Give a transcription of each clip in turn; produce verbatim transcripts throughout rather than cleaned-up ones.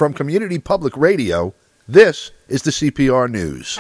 From Community Public Radio, this is the C P R News.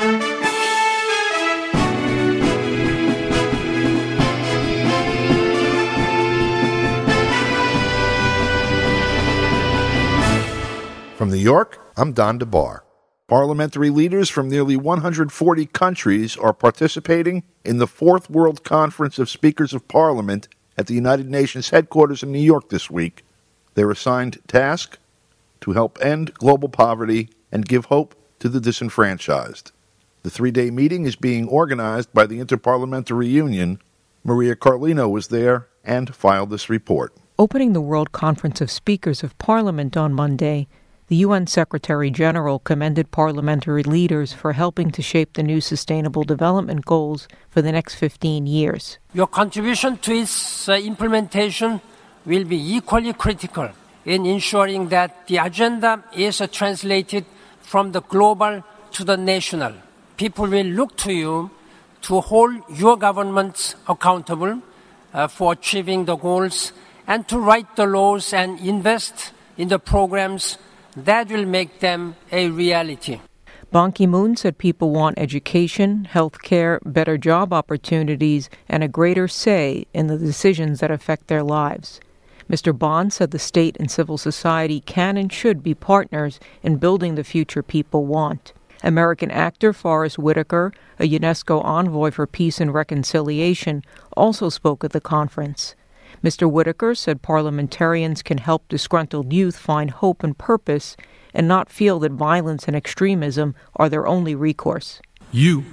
From New York, I'm Don DeBar. Parliamentary leaders from nearly one hundred forty countries are participating in the Fourth World Conference of Speakers of Parliament at the United Nations headquarters in New York this week. They're assigned task to help end global poverty and give hope to the disenfranchised. The three-day meeting is being organized by the Interparliamentary Union. Maria Carlino was there and filed this report. Opening the World Conference of Speakers of Parliament on Monday, the U N Secretary-General commended parliamentary leaders for helping to shape the new Sustainable Development Goals for the next fifteen years. Your contribution to its uh, implementation will be equally critical in ensuring that the agenda is uh, translated from the global to the national. People will look to you to hold your governments accountable uh, for achieving the goals and to write the laws and invest in the programs that will make them a reality. Ban Ki-moon said people want education, health care, better job opportunities, and a greater say in the decisions that affect their lives. Mister Ban said the state and civil society can and should be partners in building the future people want. American actor Forrest Whitaker, a UNESCO envoy for peace and reconciliation, also spoke at the conference. Mister Whitaker said parliamentarians can help disgruntled youth find hope and purpose and not feel that violence and extremism are their only recourse. You,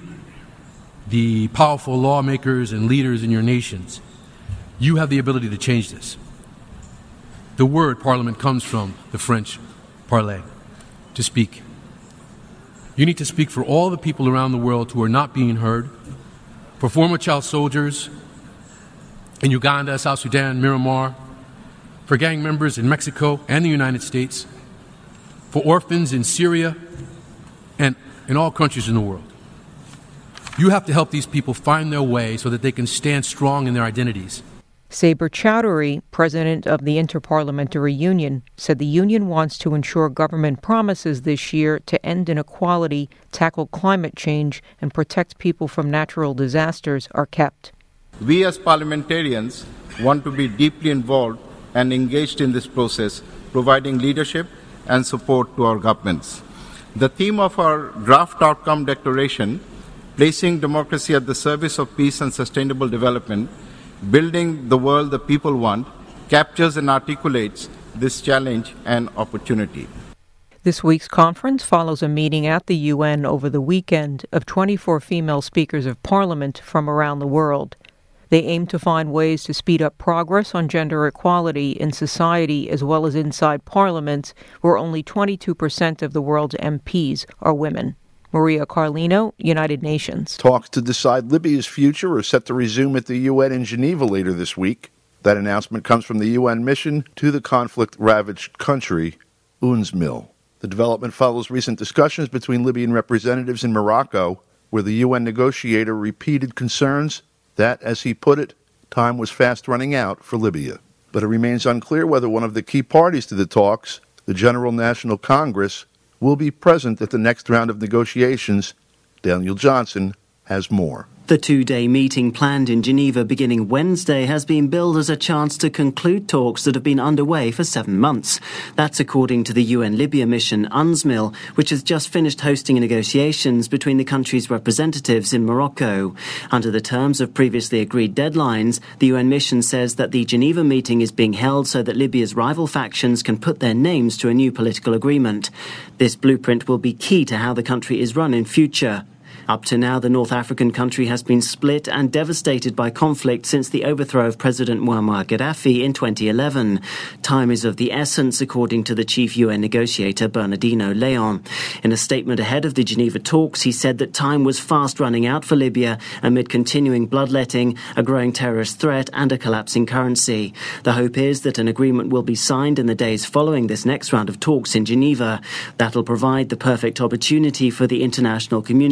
the powerful lawmakers and leaders in your nations, you have the ability to change this. The word parliament comes from the French parler, to speak. You need to speak for all the people around the world who are not being heard, for former child soldiers in Uganda, South Sudan, Myanmar, for gang members in Mexico and the United States, for orphans in Syria, and in all countries in the world. You have to help these people find their way so that they can stand strong in their identities. Saber Chowdhury, president of the Interparliamentary Union, said the union wants to ensure government promises this year to end inequality, tackle climate change, and protect people from natural disasters are kept. We as parliamentarians want to be deeply involved and engaged in this process, providing leadership and support to our governments. The theme of our draft outcome declaration, placing democracy at the service of peace and sustainable development, building the world the people want, captures and articulates this challenge and opportunity. This week's conference follows a meeting at the U N over the weekend of twenty-four female speakers of parliament from around the world. They aim to find ways to speed up progress on gender equality in society as well as inside parliaments, where only twenty-two percent of the world's M Ps are women. Maria Carlino, United Nations. Talks to decide Libya's future are set to resume at the U N in Geneva later this week. That announcement comes from the U N mission to the conflict-ravaged country, UNSMIL. The development follows recent discussions between Libyan representatives in Morocco, where the U N negotiator repeated concerns that, as he put it, time was fast running out for Libya. But it remains unclear whether one of the key parties to the talks, the General National Congress, will be present at the next round of negotiations. Daniel Johnson has more. The two-day meeting planned in Geneva beginning Wednesday has been billed as a chance to conclude talks that have been underway for seven months. That's according to the U N Libya mission UNSMIL, which has just finished hosting negotiations between the country's representatives in Morocco. Under the terms of previously agreed deadlines, the U N mission says that the Geneva meeting is being held so that Libya's rival factions can put their names to a new political agreement. This blueprint will be key to how the country is run in future. Up to now, the North African country has been split and devastated by conflict since the overthrow of President Muammar Gaddafi in twenty eleven. Time is of the essence, according to the chief U N negotiator Bernardino Leon. In a statement ahead of the Geneva talks, he said that time was fast running out for Libya amid continuing bloodletting, a growing terrorist threat and a collapsing currency. The hope is that an agreement will be signed in the days following this next round of talks in Geneva. That'll provide the perfect opportunity for the international community to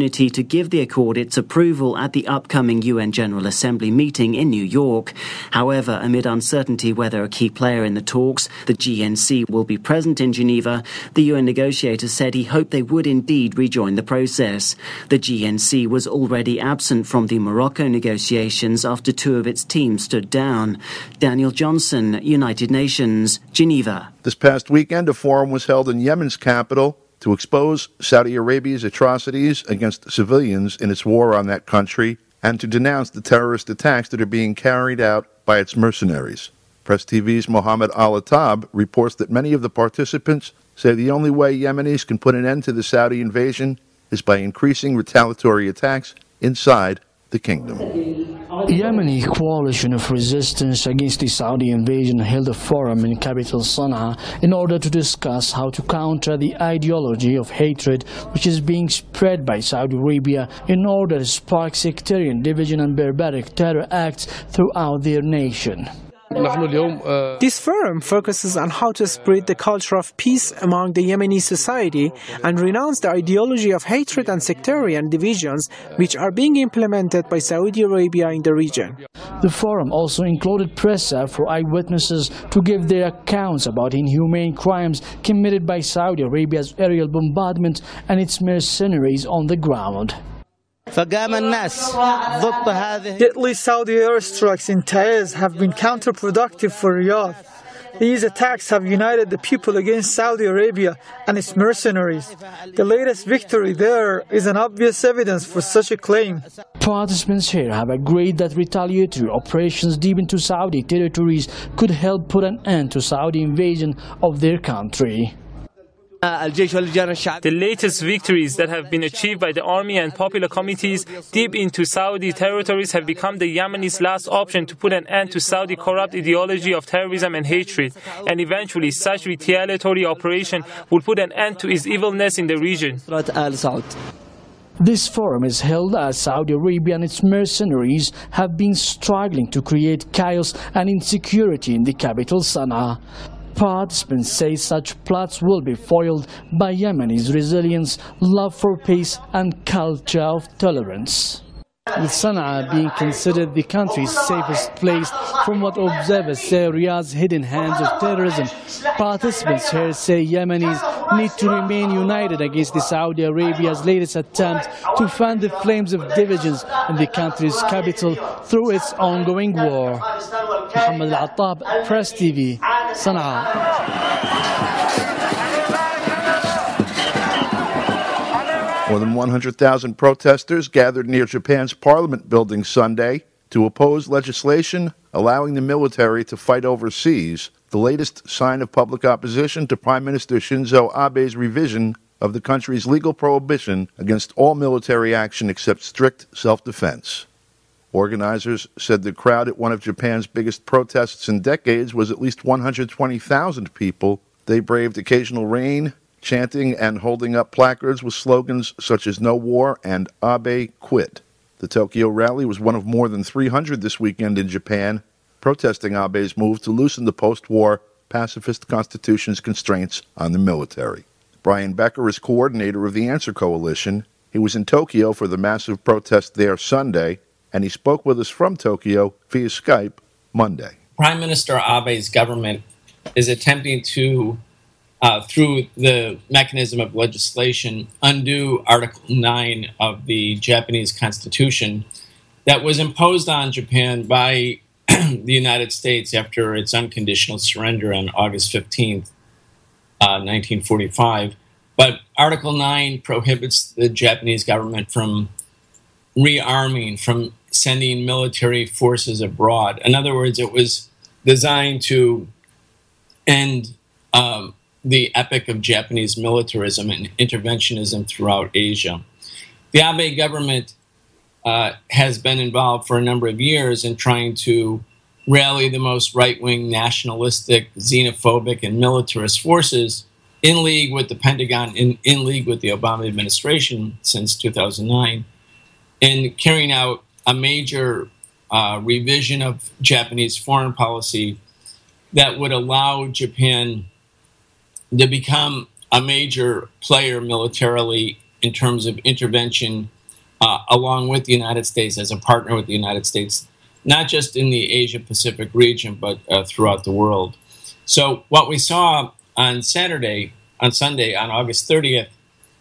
give the accord its approval at the upcoming U N General Assembly meeting in New York. However, amid uncertainty whether a key player in the talks, the G N C, will be present in Geneva, the U N negotiator said he hoped they would indeed rejoin the process. The G N C was already absent from the Morocco negotiations after two of its teams stood down. Daniel Johnson, United Nations, Geneva. This past weekend, a forum was held in Yemen's capital to expose Saudi Arabia's atrocities against civilians in its war on that country and to denounce the terrorist attacks that are being carried out by its mercenaries. Press T V's Mohammed Al-Attab reports that many of the participants say the only way Yemenis can put an end to the Saudi invasion is by increasing retaliatory attacks inside the kingdom. Yemeni coalition of resistance against the Saudi invasion held a forum in capital Sana'a in order to discuss how to counter the ideology of hatred which is being spread by Saudi Arabia in order to spark sectarian division and barbaric terror acts throughout their nation. This forum focuses on how to spread the culture of peace among the Yemeni society and renounce the ideology of hatred and sectarian divisions which are being implemented by Saudi Arabia in the region. The forum also included pressure for eyewitnesses to give their accounts about inhumane crimes committed by Saudi Arabia's aerial bombardment and its mercenaries on the ground. Deadly Saudi airstrikes in Taiz have been counterproductive for Riyadh. These attacks have united the people against Saudi Arabia and its mercenaries. The latest victory there is an obvious evidence for such a claim. Participants here have agreed that retaliatory operations deep into Saudi territories could help put an end to Saudi invasion of their country. The latest victories that have been achieved by the army and popular committees deep into Saudi territories have become the Yemenis' last option to put an end to Saudi corrupt ideology of terrorism and hatred, and eventually such retaliatory operation will put an end to its evilness in the region. This forum is held as Saudi Arabia and its mercenaries have been struggling to create chaos and insecurity in the capital Sana'a. Participants say such plots will be foiled by Yemeni's resilience, love for peace and culture of tolerance. With Sana'a being considered the country's safest place from what observers say Riyadh's hidden hands of terrorism, participants here say Yemenis need to remain united against the Saudi Arabia's latest attempt to fan the flames of divisions in the country's capital through its ongoing war. Mohammed Al-Attab, Press T V, Sana'a. More than one hundred thousand protesters gathered near Japan's parliament building Sunday to oppose legislation allowing the military to fight overseas, the latest sign of public opposition to Prime Minister Shinzo Abe's revision of the country's legal prohibition against all military action except strict self-defense. Organizers said the crowd at one of Japan's biggest protests in decades was at least one hundred twenty thousand people. They braved occasional rain, chanting and holding up placards with slogans such as "No War" and "Abe Quit." The Tokyo rally was one of more than three hundred this weekend in Japan, protesting Abe's move to loosen the post-war pacifist constitution's constraints on the military. Brian Becker is coordinator of the Answer Coalition. He was in Tokyo for the massive protest there Sunday, and he spoke with us from Tokyo via Skype Monday. Prime Minister Abe's government is attempting to Uh, through the mechanism of legislation, undo Article nine of the Japanese Constitution that was imposed on Japan by the United States after its unconditional surrender on August fifteenth, uh, nineteen forty-five. But Article nine prohibits the Japanese government from rearming, from sending military forces abroad. In other words, it was designed to end um, the epic of Japanese militarism and interventionism throughout Asia. The Abe government uh, has been involved for a number of years in trying to rally the most right-wing, nationalistic, xenophobic, and militarist forces in league with the Pentagon, in, in league with the Obama administration since two thousand nine, in carrying out a major uh, revision of Japanese foreign policy that would allow Japan to become a major player militarily in terms of intervention uh, along with the United States, as a partner with the United States, not just in the Asia-Pacific region, but uh, throughout the world. So what we saw on Saturday, on Sunday, on August thirtieth,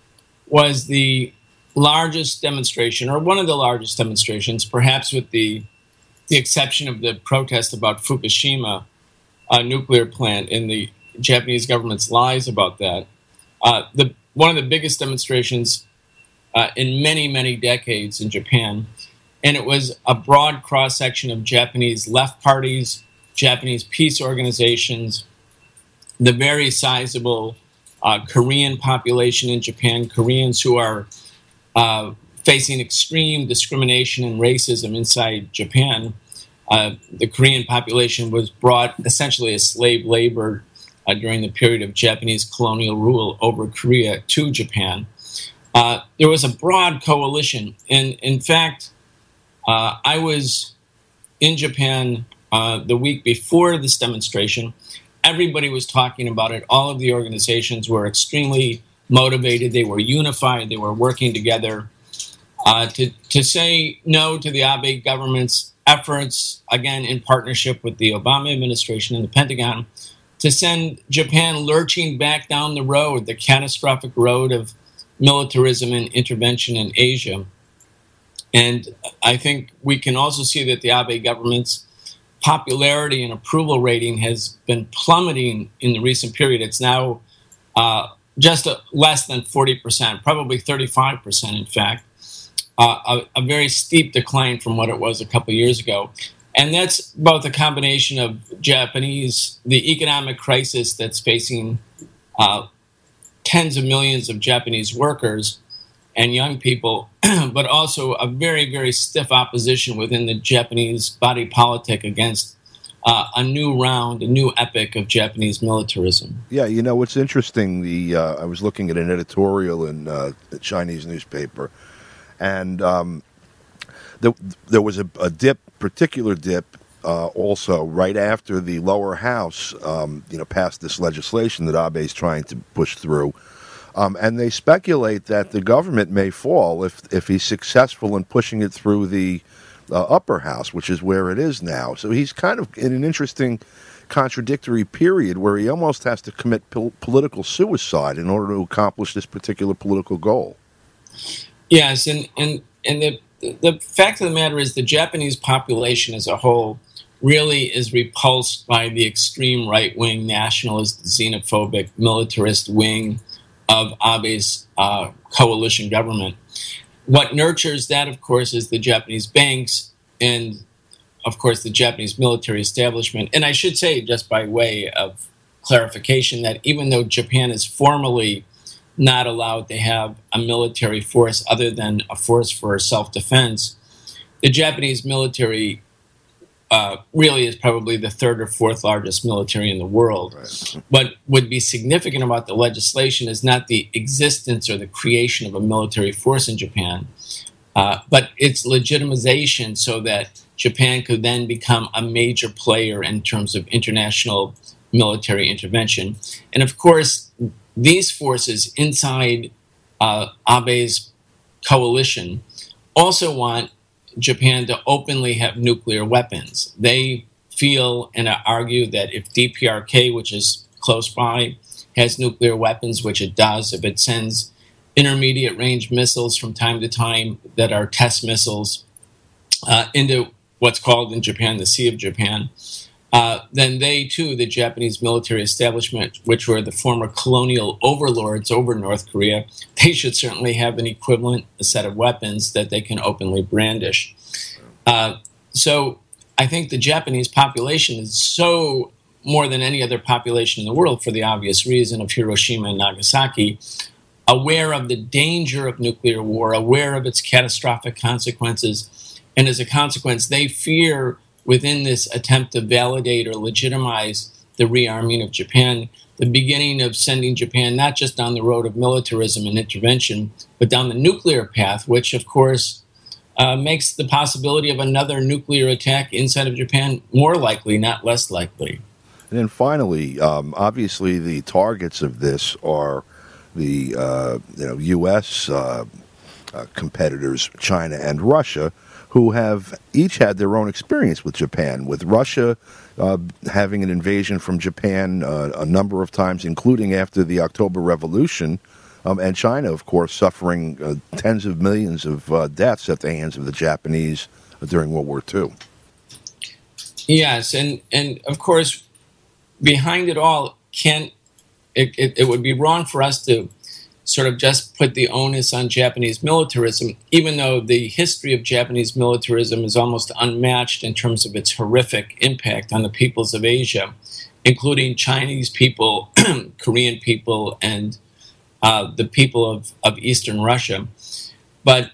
was the largest demonstration, or one of the largest demonstrations, perhaps with the the exception of the protest about Fukushima, a nuclear plant, and the Japanese government's lies about that. Uh, the one of the biggest demonstrations uh, in many, many decades in Japan. And it was a broad cross-section of Japanese left parties, Japanese peace organizations, the very sizable uh, Korean population in Japan, Koreans who are uh, facing extreme discrimination and racism inside Japan. Uh, the Korean population was brought essentially as slave labor uh, during the period of Japanese colonial rule over Korea to Japan. Uh, there was a broad coalition. And in fact, uh, I was in Japan uh, the week before this demonstration. Everybody was talking about it. All of the organizations were extremely motivated. They were unified. They were working together uh, to, to say no to the Abe government's efforts, again, in partnership with the Obama administration and the Pentagon, to send Japan lurching back down the road, the catastrophic road of militarism and intervention in Asia. And I think we can also see that the Abe government's popularity and approval rating has been plummeting in the recent period. It's now uh, just a, less than forty percent, probably thirty-five percent, in fact, uh, a, a very steep decline from what it was a couple of years ago. And that's both a combination of Japanese, the economic crisis that's facing uh, tens of millions of Japanese workers and young people, but also a very, very stiff opposition within the Japanese body politic against uh, a new round, a new epoch of Japanese militarism. Yeah, you know, what's interesting, the uh, I was looking at an editorial in uh, a Chinese newspaper, and um, the, there was a, a dip, particular dip, uh, also right after the lower house, um, you know, passed this legislation that Abe is trying to push through. Um, and they speculate that the government may fall if if he's successful in pushing it through the uh, upper house, which is where it is now. So he's kind of in an interesting contradictory period where he almost has to commit pol- political suicide in order to accomplish this particular political goal. Yes, and, and, and the, the fact of the matter is the Japanese population as a whole really is repulsed by the extreme right-wing, nationalist, xenophobic, militarist wing of Abe's uh, coalition government. What nurtures that, of course, is the Japanese banks and, of course, the Japanese military establishment. And I should say, just by way of clarification, that even though Japan is formally not allowed to have a military force other than a force for self-defense, the Japanese military Uh, really is probably the third or fourth largest military in the world. Right. What would be significant about the legislation is not the existence or the creation of a military force in Japan, uh, but its legitimization so that Japan could then become a major player in terms of international military intervention. And of course, these forces inside uh, Abe's coalition also want Japan to openly have nuclear weapons. They feel and argue that if D P R K, which is close by, has nuclear weapons, which it does, if it sends intermediate range missiles from time to time that are test missiles uh, into what's called in Japan the Sea of Japan, uh, then they too, the Japanese military establishment, which were the former colonial overlords over North Korea, they should certainly have an equivalent set of weapons that they can openly brandish. Uh, so I think the Japanese population is so, more than any other population in the world, for the obvious reason of Hiroshima and Nagasaki, aware of the danger of nuclear war, aware of its catastrophic consequences, and as a consequence, they fear within this attempt to validate or legitimize the rearming of Japan, the beginning of sending Japan not just down the road of militarism and intervention, but down the nuclear path, which, of course, uh, makes the possibility of another nuclear attack inside of Japan more likely, not less likely. And then finally, um, obviously the targets of this are the uh, you know U S, uh, uh, competitors, China and Russia, who have each had their own experience with Japan, with Russia uh, having an invasion from Japan uh, a number of times, including after the October Revolution, um, and China, of course, suffering uh, tens of millions of uh, deaths at the hands of the Japanese during World War Two. Yes, and, and of course, behind it all, can it, it, it would be wrong for us to sort of just put the onus on Japanese militarism, even though the history of Japanese militarism is almost unmatched in terms of its horrific impact on the peoples of Asia, including Chinese people, Korean people, and uh, the people of, of Eastern Russia. But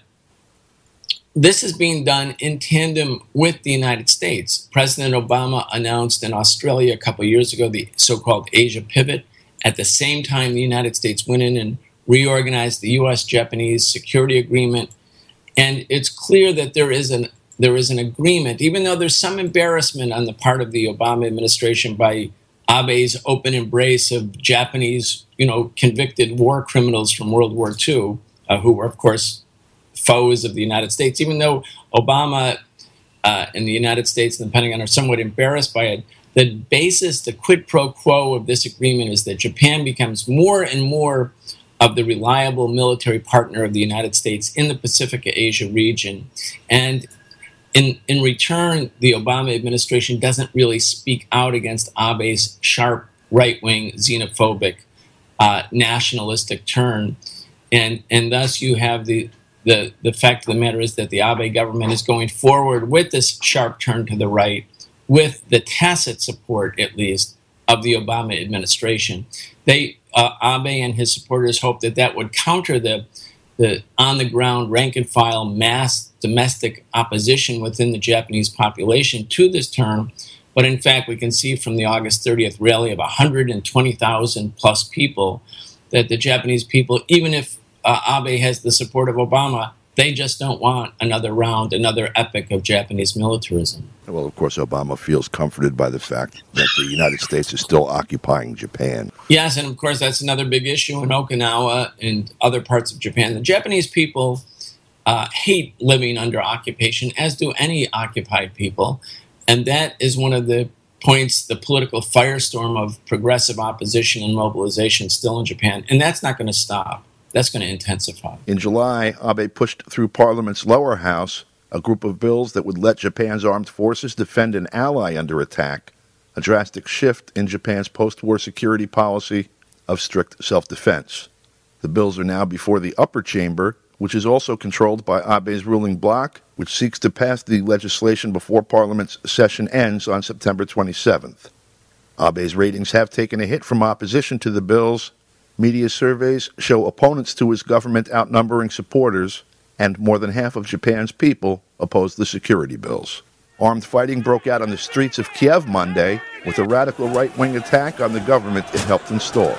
this is being done in tandem with the United States. President Obama announced in Australia a couple of years ago the so-called Asia Pivot. At the same time, the United States went in and reorganized the U S Japanese security agreement. And it's clear that there is an there is an agreement, even though there's some embarrassment on the part of the Obama administration by Abe's open embrace of Japanese, you know, convicted war criminals from World War Two, uh, who were, of course, foes of the United States. Even though Obama uh, and the United States and the Pentagon are somewhat embarrassed by it, the basis, the quid pro quo of this agreement is that Japan becomes more and more of the reliable military partner of the United States in the Pacific Asia region. And in, in return, the Obama administration doesn't really speak out against Abe's sharp right-wing, xenophobic, uh, nationalistic turn. And, and thus you have the, the, the fact of the matter is that the Abe government is going forward with this sharp turn to the right, with the tacit support, at least, of the Obama administration. They, uh, Abe and his supporters hope that that would counter the, the on-the-ground, rank-and-file, mass domestic opposition within the Japanese population to this term. But in fact, we can see from the August thirtieth rally of one hundred twenty thousand plus people that the Japanese people, even if uh, Abe has the support of Obama, they just don't want another round, another epic of Japanese militarism. Well, of course, Obama feels comforted by the fact that the United States is still occupying Japan. Yes, and of course, that's another big issue in Okinawa and other parts of Japan. The Japanese people uh, hate living under occupation, as do any occupied people. And that is one of the points, the political firestorm of progressive opposition and mobilization still in Japan. And that's not going to stop. That's going to intensify. In July, Abe pushed through Parliament's lower house a group of bills that would let Japan's armed forces defend an ally under attack, a drastic shift in Japan's post-war security policy of strict self-defense. The bills are now before the upper chamber, which is also controlled by Abe's ruling bloc, which seeks to pass the legislation before Parliament's session ends on September twenty-seventh. Abe's ratings have taken a hit from opposition to the bills. Media surveys show opponents to his government outnumbering supporters, and more than half of Japan's people oppose the security bills. Armed fighting broke out on the streets of Kiev Monday with a radical right-wing attack on the government it helped install.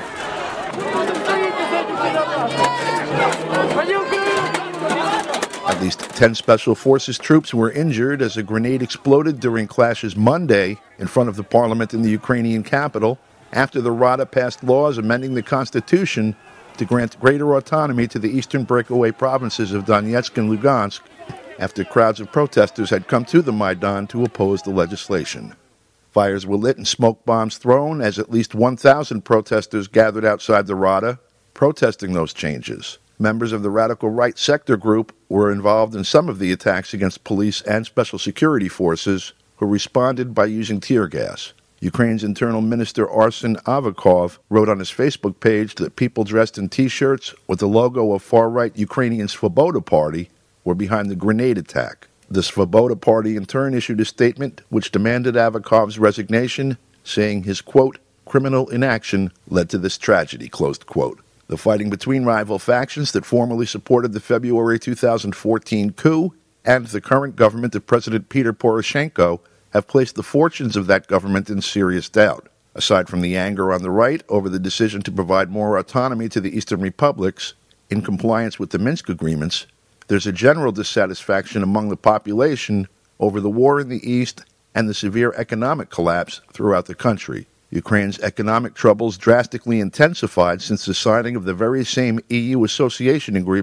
At least ten Special Forces troops were injured as a grenade exploded during clashes Monday in front of the parliament in the Ukrainian capital, after the Rada passed laws amending the constitution to grant greater autonomy to the eastern breakaway provinces of Donetsk and Lugansk, after crowds of protesters had come to the Maidan to oppose the legislation. Fires were lit and smoke bombs thrown as at least one thousand protesters gathered outside the Rada, protesting those changes. Members of the radical right sector group were involved in some of the attacks against police and special security forces, who responded by using tear gas. Ukraine's Internal Minister Arsen Avakov wrote on his Facebook page that people dressed in T-shirts with the logo of far-right Ukrainian Svoboda Party were behind the grenade attack. The Svoboda Party in turn issued a statement which demanded Avakov's resignation, saying his, quote, criminal inaction led to this tragedy, closed quote. The fighting between rival factions that formerly supported the February two thousand fourteen coup and the current government of President Peter Poroshenko have placed the fortunes of that government in serious doubt. Aside from the anger on the right over the decision to provide more autonomy to the eastern republics in compliance with the Minsk agreements, there's a general dissatisfaction among the population over the war in the east and the severe economic collapse throughout the country. Ukraine's economic troubles drastically intensified since the signing of the very same E U association agreement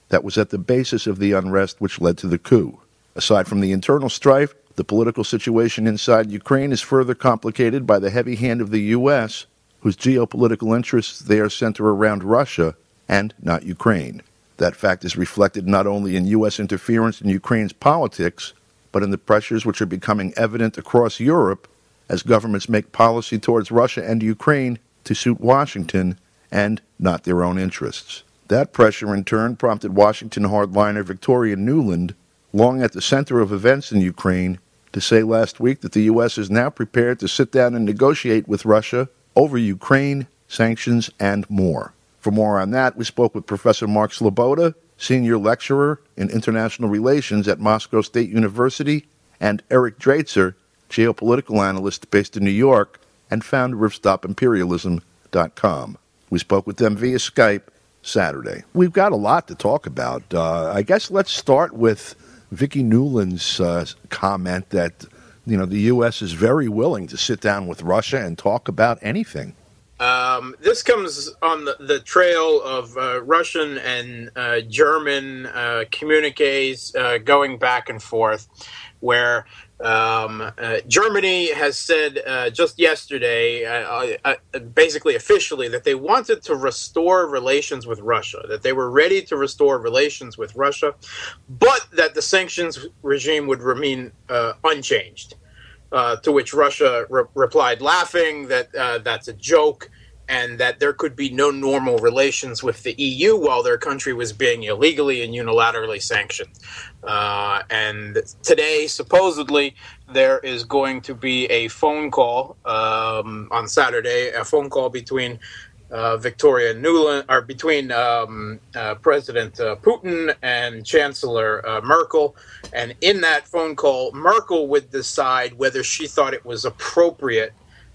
that was at the basis of the unrest which led to the coup. Aside from the internal strife, the political situation inside Ukraine is further complicated by the heavy hand of the U S, whose geopolitical interests there center around Russia and not Ukraine. That fact is reflected not only in U S interference in Ukraine's politics, but in the pressures which are becoming evident across Europe as governments make policy towards Russia and Ukraine to suit Washington and not their own interests. That pressure, in turn, prompted Washington hardliner Victoria Nuland, long at the center of events in Ukraine, to say last week that the U S is now prepared to sit down and negotiate with Russia over Ukraine, sanctions, and more. For more on that, we spoke with Professor Mark Sloboda, Senior Lecturer in International Relations at Moscow State University, and Eric Draitser, Geopolitical Analyst based in New York and founder of Stop Imperialism dot com. We spoke with them via Skype Saturday. We've got a lot to talk about. Uh, I guess let's start with Vicki Nuland's uh, comment that, you know, the U S is very willing to sit down with Russia and talk about anything. Um, this comes on the, the trail of uh, Russian and uh, German uh, communiques uh, going back and forth, where um, uh, Germany has said uh, just yesterday, uh, uh, basically officially, that they wanted to restore relations with Russia, that they were ready to restore relations with Russia, but that the sanctions regime would remain uh, unchanged. Uh, to which Russia re- replied laughing that uh, that's a joke and that there could be no normal relations with the E U while their country was being illegally and unilaterally sanctioned. Uh, and today, supposedly, there is going to be a phone call um, on Saturday, a phone call between Uh, Victoria Nuland, or between um, uh, President uh, Putin and Chancellor uh, Merkel. And in that phone call, Merkel would decide whether she thought it was appropriate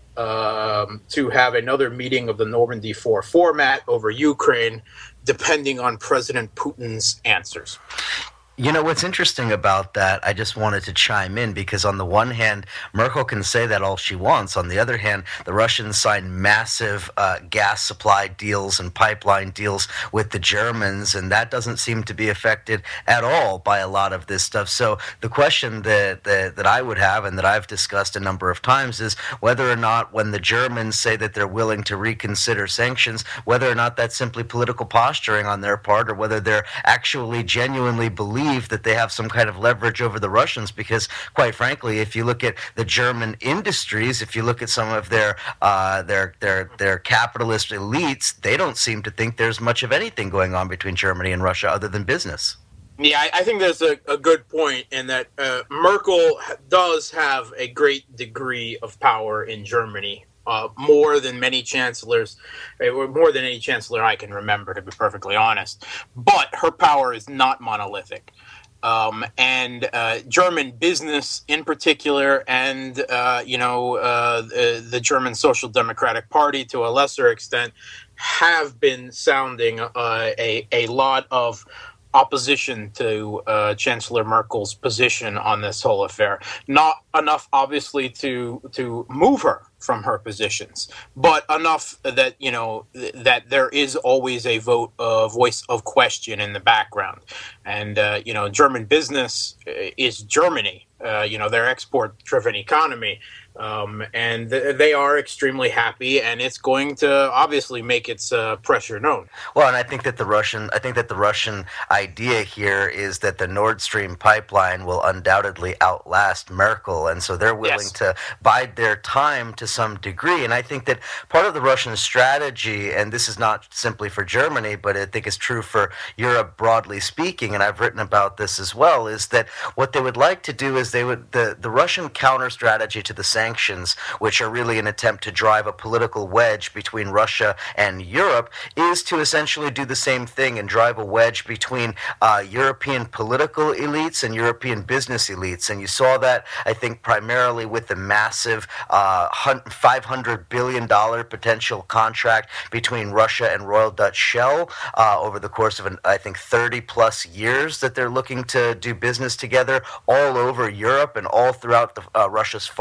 um, to have another meeting of the Normandy four format over Ukraine, depending on President Putin's answers. You know, what's interesting about that, I just wanted to chime in, because on the one hand, Merkel can say that all she wants. On the other hand, the Russians signed massive uh, gas supply deals and pipeline deals with the Germans, and that doesn't seem to be affected at all by a lot of this stuff. So the question that, that, that I would have, and that I've discussed a number of times, is whether or not when the Germans say that they're willing to reconsider sanctions, whether or not that's simply political posturing on their part, or whether they're actually genuinely believe that they have some kind of leverage over the Russians. Because, quite frankly, if you look at the German industries, if you look at some of their uh, their their their capitalist elites, they don't seem to think there's much of anything going on between Germany and Russia other than business. Yeah, I, I think there's a, a good point in that uh, Merkel does have a great degree of power in Germany. Uh, more than many chancellors, or more than any chancellor I can remember, to be perfectly honest. But her power is not monolithic. Um, and uh, German business in particular, and, uh, you know, uh, the, the German Social Democratic Party to a lesser extent, have been sounding uh, a, a lot of opposition to uh, Chancellor Merkel's position on this whole affair. Not enough, obviously, to to move her from her positions, but enough that, you know, th- that there is always a vote, a uh, voice of question in the background. And, uh, you know, German business is Germany. Uh, you know, their export-driven economy. Um, and th- they are extremely happy, and it's going to obviously make its uh, pressure known. Well, and I think that the Russian, I think that the Russian idea here is that the Nord Stream pipeline will undoubtedly outlast Merkel, and so they're willing yes. to bide their time to some degree. And I think that part of the Russian strategy, and this is not simply for Germany, but I think it's true for Europe broadly speaking, and I've written about this as well, is that what they would like to do is they would the the Russian counter strategy to the sanctions, which are really an attempt to drive a political wedge between Russia and Europe, is to essentially do the same thing and drive a wedge between uh, European political elites and European business elites. And you saw that, I think, primarily with the massive uh, five hundred billion dollars potential contract between Russia and Royal Dutch Shell uh, over the course of, an, I think, thirty plus years that they're looking to do business together all over Europe and all throughout the, uh, Russia's Far East.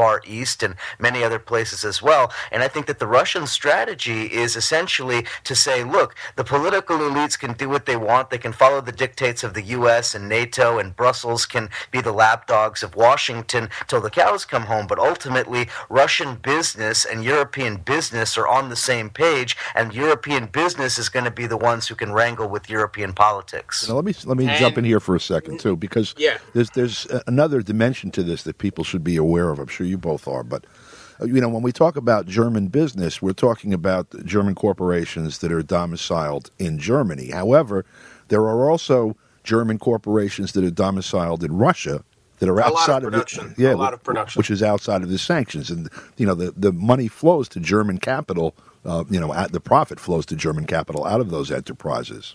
East and many other places as well. And I think that the Russian strategy is essentially to say, look, the political elites can do what they want. They can follow the dictates of the U S and NATO, and Brussels can be the lapdogs of Washington till the cows come home. But ultimately, Russian business and European business are on the same page, and European business is going to be the ones who can wrangle with European politics. Now, let me let me and, jump in here for a second, too, because yeah. there's, there's another dimension to this that people should be aware of. I'm sure you both are, but you know, when we talk about German business, we're talking about German corporations that are domiciled in Germany. However, there are also German corporations that are domiciled in Russia that are a outside lot of production. of the, yeah, a lot of production, which is outside of the sanctions, and you know, the, the money flows to German capital. Uh, you know, at, the profit flows to German capital out of those enterprises.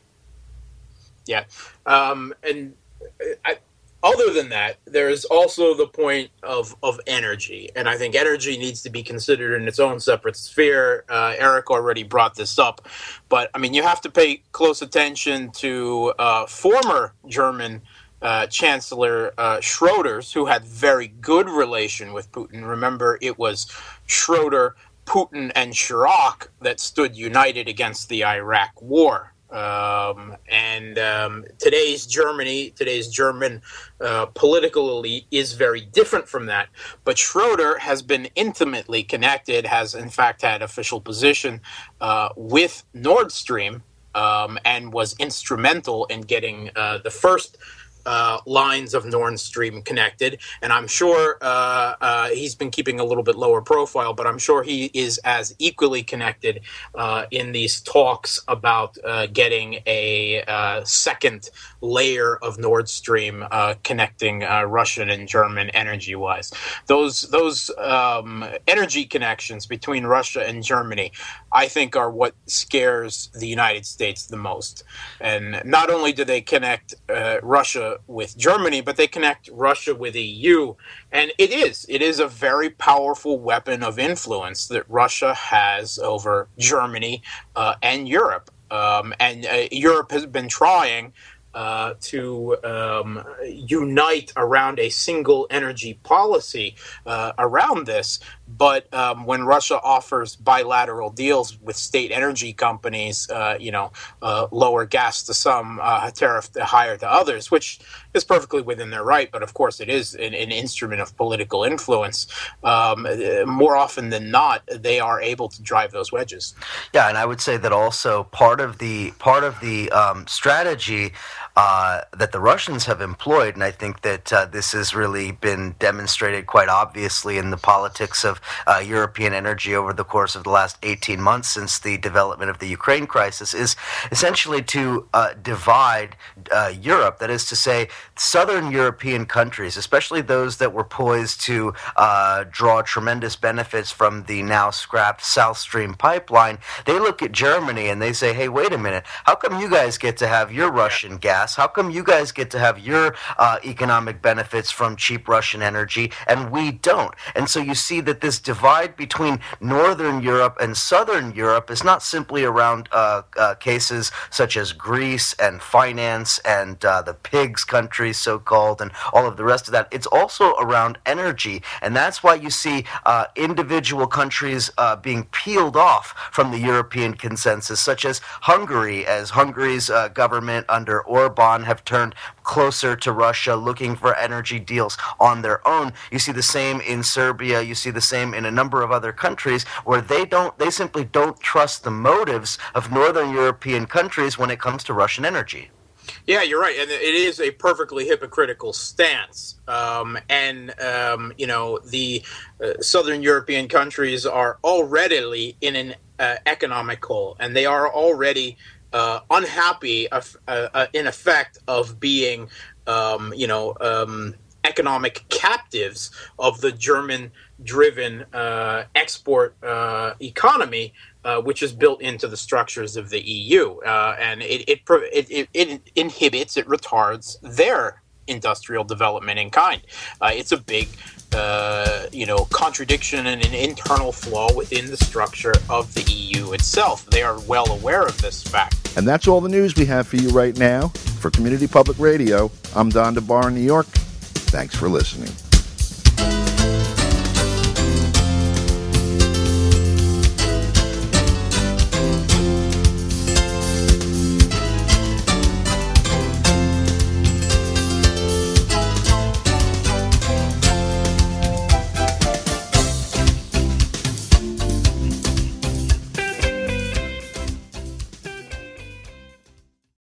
Yeah, um, and I, other than that, there's also the point of, of energy, and I think energy needs to be considered in its own separate sphere. Uh, Eric already brought this up, but I mean, you have to pay close attention to uh, former German uh, Chancellor uh, Schroeder's, who had very good relation with Putin. Remember, it was Schroeder, Putin, and Chirac that stood united against the Iraq War. Um, and um, today's Germany, today's German uh, political elite is very different from that. But Schroeder has been intimately connected, has in fact had official position uh, with Nord Stream, um, and was instrumental in getting uh, the first Uh, lines of Nord Stream connected, and I'm sure uh, uh, he's been keeping a little bit lower profile, but I'm sure he is as equally connected uh, in these talks about uh, getting a uh, second layer of Nord Stream uh, connecting uh, Russian and German energy-wise. Those those um, energy connections between Russia and Germany, I think, are what scares the United States the most. And not only do they connect uh, Russia with Germany, but they connect Russia with E U. And it is. It is a very powerful weapon of influence that Russia has over Germany uh, and Europe. Um, and uh, Europe has been trying Uh, to um, unite around a single energy policy uh, around this. But um, when Russia offers bilateral deals with state energy companies, uh, you know, uh, lower gas to some, uh, tariff to higher to others, which is perfectly within their right, but of course it is an, an instrument of political influence. Um, more often than not, they are able to drive those wedges. Yeah, and I would say that also part of the part of the um, strategy Uh, that the Russians have employed, and I think that uh, this has really been demonstrated quite obviously in the politics of uh, European energy over the course of the last eighteen months since the development of the Ukraine crisis, is essentially to uh, divide uh, Europe. That is to say, southern European countries, especially those that were poised to uh, draw tremendous benefits from the now scrapped South Stream pipeline, they look at Germany and they say, hey, wait a minute, how come you guys get to have your Russian gas? How come you guys get to have your uh, economic benefits from cheap Russian energy and we don't? And so you see that this divide between Northern Europe and Southern Europe is not simply around uh, uh, cases such as Greece and finance and uh, the pigs countries, so-called, and all of the rest of that. It's also around energy. And that's why you see uh, individual countries uh, being peeled off from the European consensus, such as Hungary, as Hungary's uh, government under Orban have turned closer to Russia, looking for energy deals on their own. You see the same in Serbia. You see the same in a number of other countries where they don't, they simply don't trust the motives of Northern European countries when it comes to Russian energy. Yeah, you're right, and it is a perfectly hypocritical stance. Um, and um, you know, the uh, Southern European countries are already in an uh, economic hole, and they are already Uh, unhappy of, uh, uh, in effect of being, um, you know, um, economic captives of the German-driven uh, export uh, economy, uh, which is built into the structures of the E U, uh, and it it, it it it inhibits, it retards their industrial development in kind. Uh, it's a big Uh, you know, contradiction and an internal flaw within the structure of the E U itself. They are well aware of this fact. And that's all the news we have for you right now. For Community Public Radio, I'm Don DeBar in New York. Thanks for listening.